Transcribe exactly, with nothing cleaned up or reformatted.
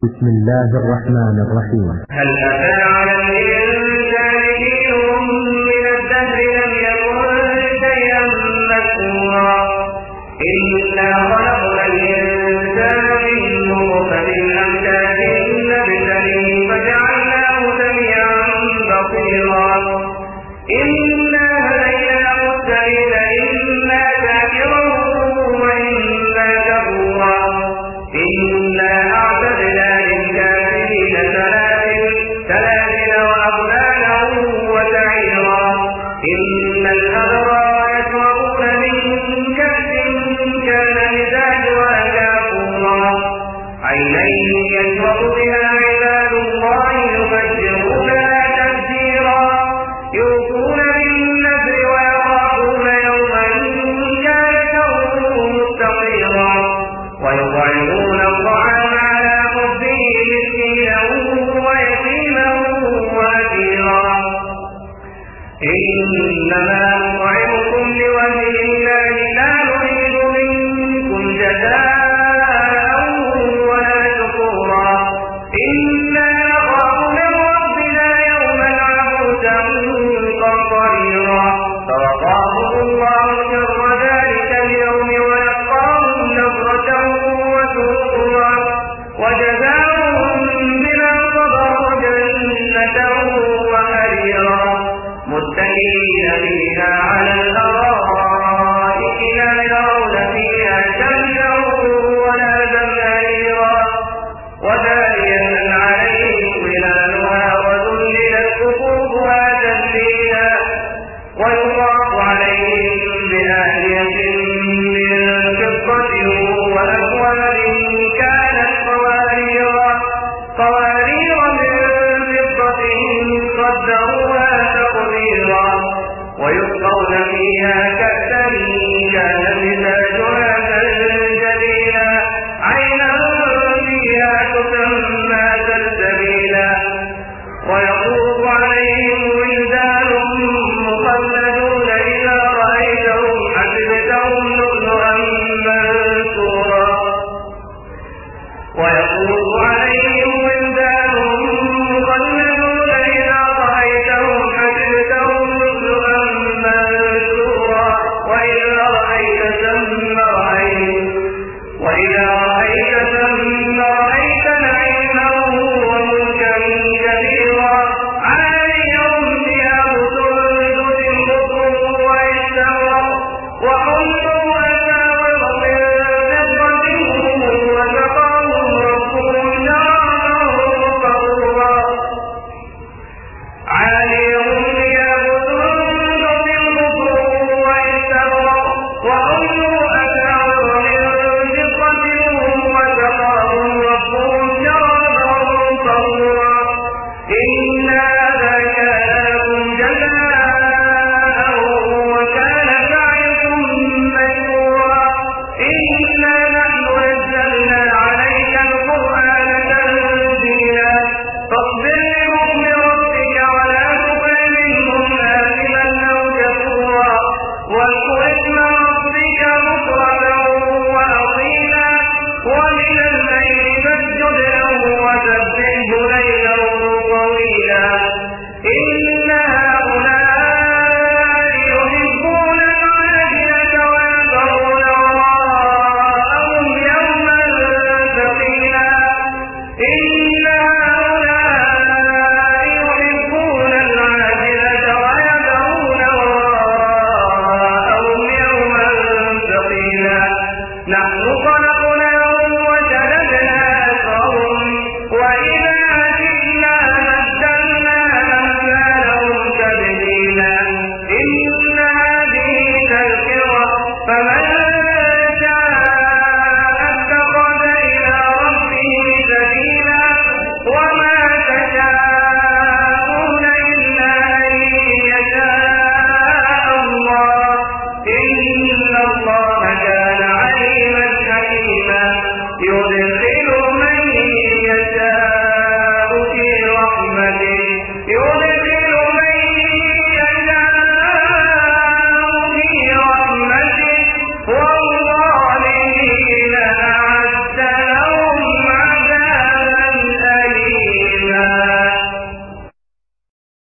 بسم الله الرحمن الرحيم. هل أتى على الإنسان حين من الدهر لم يكن شيئا مذكورا إنا خلقنا الإنسان من نطفة أمشاج نبتليه فجعلناه سميعا بصيرا إنا هديناه السبيل إما شاكرا وإما كفورا إنا أعتدنا للكافرين سلاسل وأغلالا وسعيرا إن الأبرار يشربون من كأس كان مزاجها كافورا عينا يشرب بها عباد الله يفجرونها تفجيرا يوفون بالنذر ويخافون يوما كان شره مستطيرا ويطعمون الطعام على حبه مسكينا ويتيما واسيرا إنما نطعمكم لوجه الله لا نريد منكم جزاء ولا شكورا إنا نخاف من ربنا يوما عبوسا قمطريرا فوقاهم الله شر ذلك اليوم ولقاهم نصرة وسرورا وجزاهم بما صبروا جنة وحريرا متكئين فيها على الأرائك لا يرون فيها شمسا ولا زمهريرا ودانية عليهم ظلالها وذللت قطوفها تذليلا ويطاف عليهم بآنية من فضة وأكواب كانت قواريرا قوارير من فضة قدروها تقديرا ويسقون فيها كأسا كان مزاجها زنجبيلا عينا فيها تسمى سلسبيلا ويطوف عليهم ولدان مخلدون إذا رأيتهم حسبتهم لؤلؤا منثورا ويطوف عليهم